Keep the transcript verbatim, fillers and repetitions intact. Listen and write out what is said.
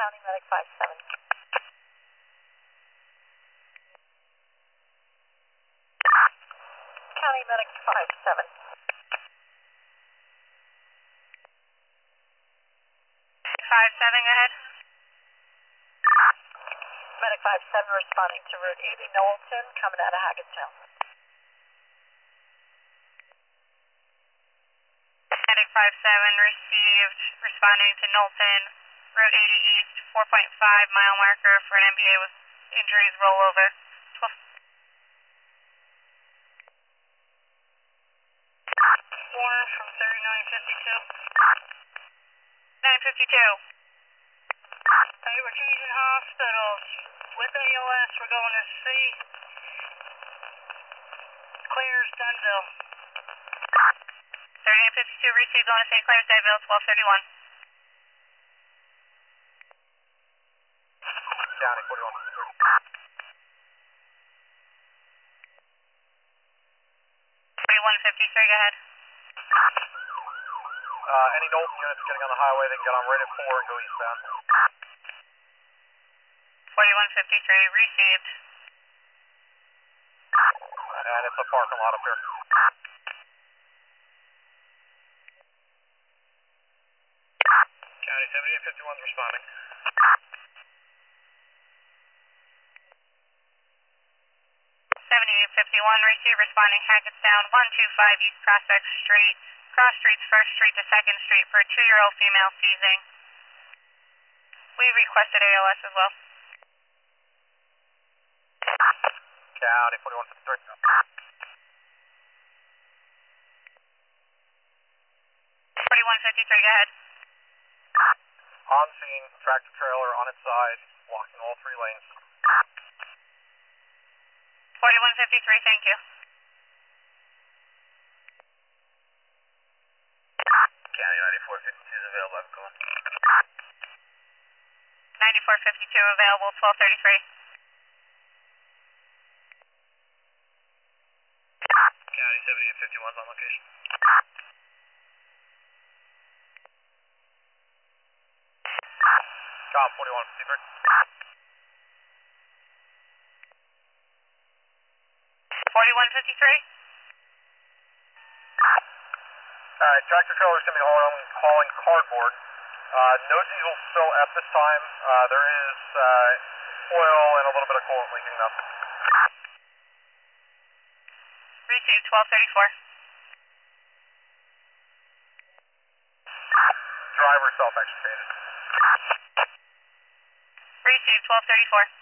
County Medic five seven. County Medic five seven. five seven, go ahead. Medic five seven responding to Route eighty Knowlton, coming out of Hackettstown. Medic five seven received, responding to Knowlton, Route eighty East, four point five mile marker for an M B A with injuries rollover. Warren from thirty-nine fifty-two. nine fifty-two. Hey, we're changing hospitals. With A L S, we're going to C. Claire's Denville. thirty-nine fifty-two received on Saint Clair's Denville, twelve thirty-one. County forty-one. forty-one fifty-three, go ahead. Uh, any Knowlton units getting on the highway, they can get on right at four and go eastbound. forty-one fifty-three received. And it's a parking lot up here. County seventy-eight fifty-one is responding. seventy-eight fifty-one received, responding Hackettstown, one two five East Prospect Street, cross streets first Street to second Street for a two-year-old female seizing. We requested A L S as well. County forty-one fifty-three. forty-one fifty-three, go ahead. On scene, tractor trailer on its side, blocking all three lanes. forty-one fifty-three, thank you. County ninety-four fifty-two is available, I'm going. ninety-four fifty-two available, twelve thirty-three. County seventy-eight fifty-one is on location. Com forty-one fifty-three. forty-one fifty-three? Alright, tractor trailer's going to be hauling, hauling cardboard. Uh, no diesel spill at this time. Uh, there is uh, oil and a little bit of coolant leaking up. Received, twelve thirty-four. Driver self-extricated. Received, twelve thirty-four.